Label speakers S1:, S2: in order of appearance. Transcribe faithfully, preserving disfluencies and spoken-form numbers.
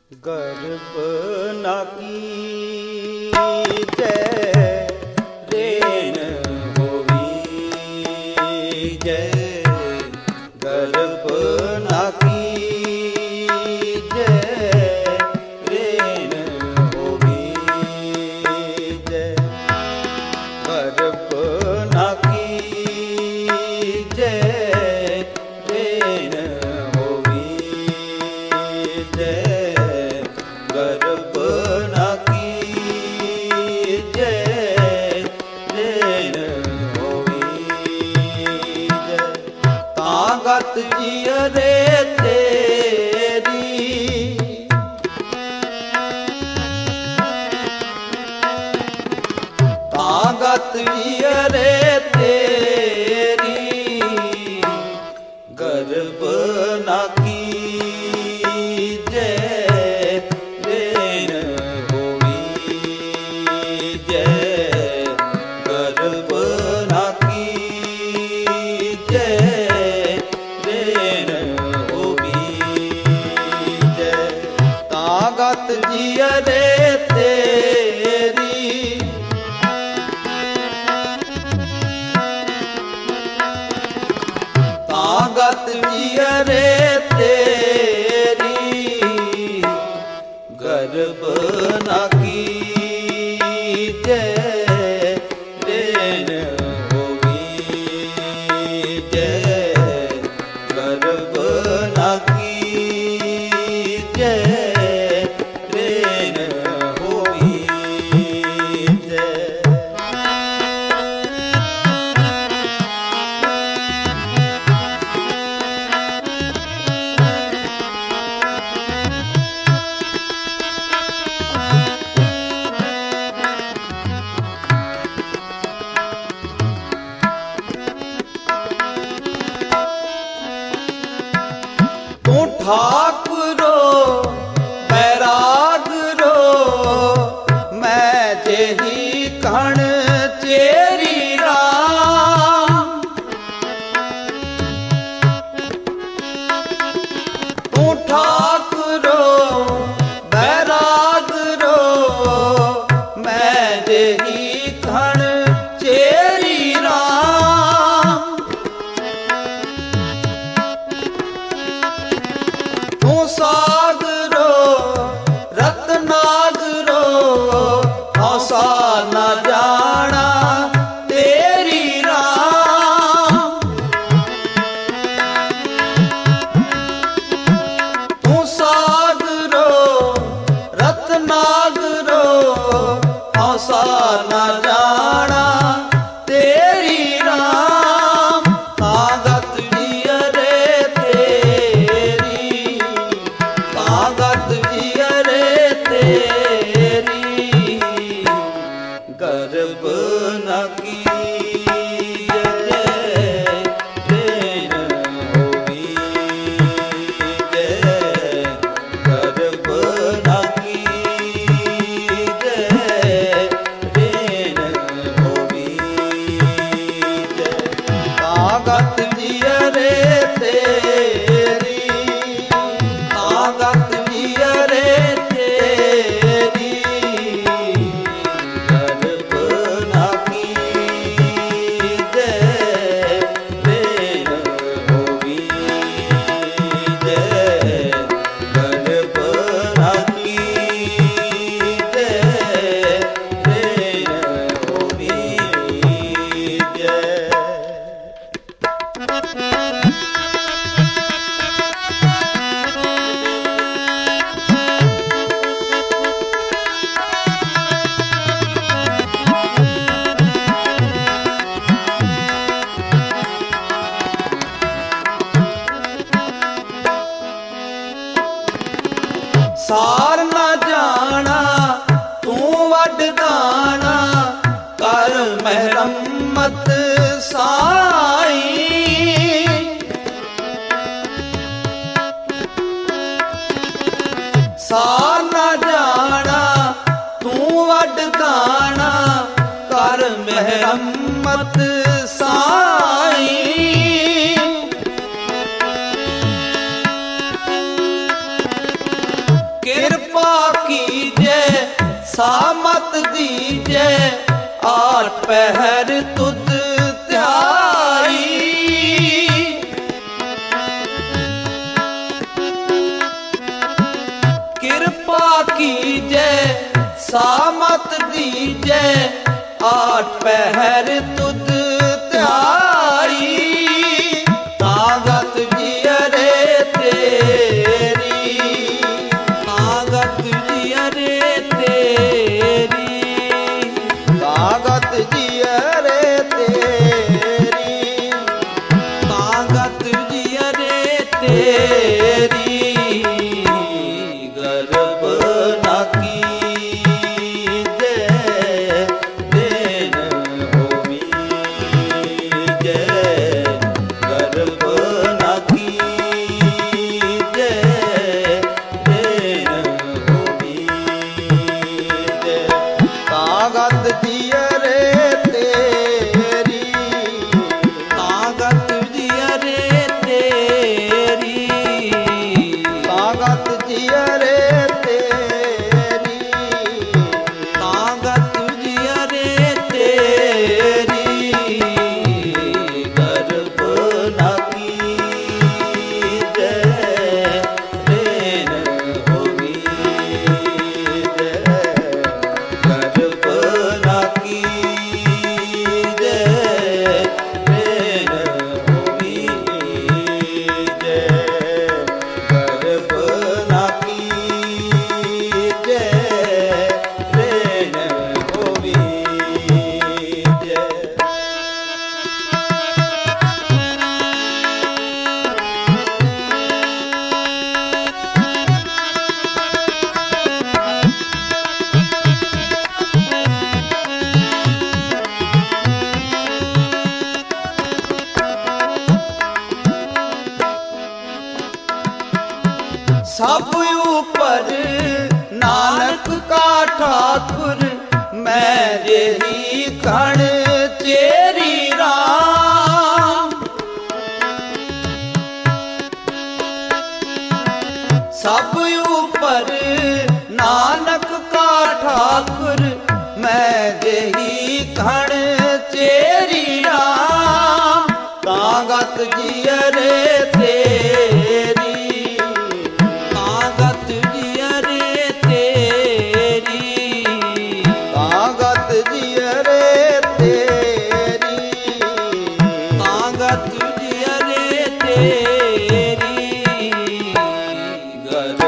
S1: गर्भ न कीजै रेण होवीजै, गर्भ न कीजै रेण होवीजै, गर्भ न कीजै रेण होवीजै, गर्भ न कीजै रेण होवीजै, तागत जियरे तेरी, तागत जियरे तेरी, गर्भ न कीजै रेण होवीजै, गर्भ न कीजै रेण होवीजै, तागत जियरे तेरी, तागत जियरे तेरी, गर्भ न कीजै रेण होवीजै, गर्भ न कीजै रेण होवीजै। तू ठाकुरो बैराग रो, मैं जेही कण चेरी राम, तू ठाकुरो बैराग रो, मैं जेही कण चेरी राम, तू सागरो रत्नागरो, हौसा न जाना तेरी राम, तू सागरो रत्नागरो, हौसा न जाना तेरी राम, तागत जियरे तेरी, तागत जियरे तेरी, गर्भ न कीजै रेण होवीजै, गर्भ न कीजै रेण होवीजै, तागत जियरे तेरी, तागत जियरे तेरी, गर्भ न कीजै रेण होवीजै, गर्भ न कीजै रेण होवीजै। सार न जाना तू वड दाना, कर महरमत साई, सार न जाना तू वड दाना, कर महरमत साई, किरपा सामत दीजे आठ पहर तुद त्याई। कृपा कीजे सामत दीजे आठ पहर तुद त्याई। ताकत जियरे तेरी, ताकत जियरे तेरी, ताकत जियरे तेरी, ताकत जियरे तेरी। गर्भ न कीजे देन होवी जे, गर्भ न कीजे देन होवी जे। ताकत जियरे तेरी, ताकत जियरे तेरी, ताकत जियरे तेरी, ताकत जियरे तेरी। गर्भ न कीजे देन होवी जे, गर्भ न कीजे देन होवी जे, गर्भ न कीजे देन होवी जे। सब ऊपर नानक का ठाकुर, मैं जेही कण चेरी राम। सब ऊपर नानक का ठाकुर, मैं जेही कण चेरी राम। ताकत जियरे तेरी, ताकत जियरे तेरी, ताकत जियरे तेरी, ताकत जियरे तेरी। गर्भ